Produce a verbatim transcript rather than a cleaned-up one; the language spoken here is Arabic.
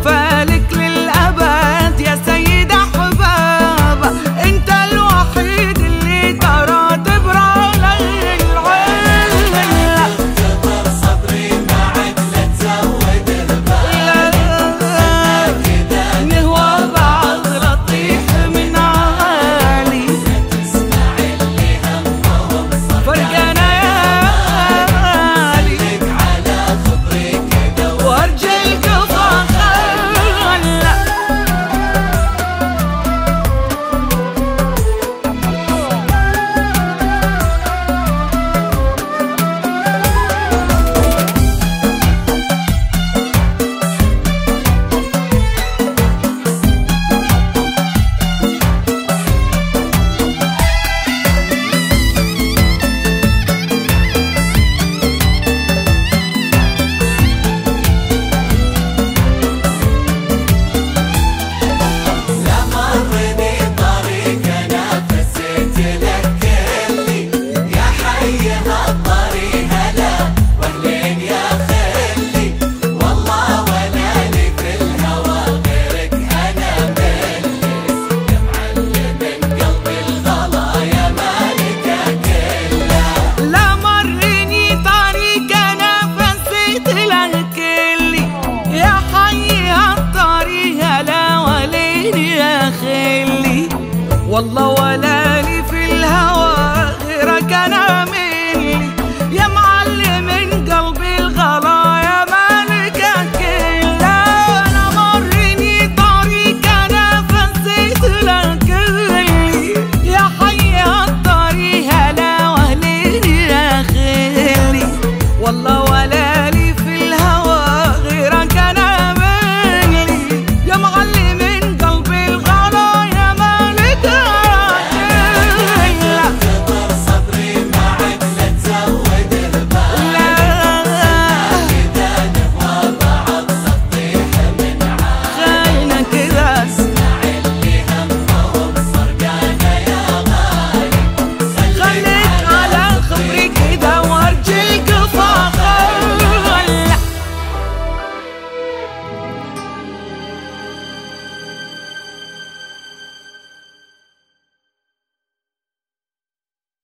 فالك للأبد يا سيد أحباب، أنت الوحيد اللي ترى تبرع للعين. تكبر صبري معك لا تزود البال، كذا نهوى بعض لطيح من عالي، تسمع اللي همهم فرقنا يا خليك على خطري كذا وارجى القضا خلى. لمرني طريق انا فسيت لك كلي، يا حي هالطريق هلا واهلين يا خلي، والله وانا لي في الهوى غيرك انا ملس، يا معلم قلبي الغلا يا مالكه كله. لا مرني طريق انا فسيت لك كلي، يا حي هالطريق هلا وليلي يا خلي، والله ولا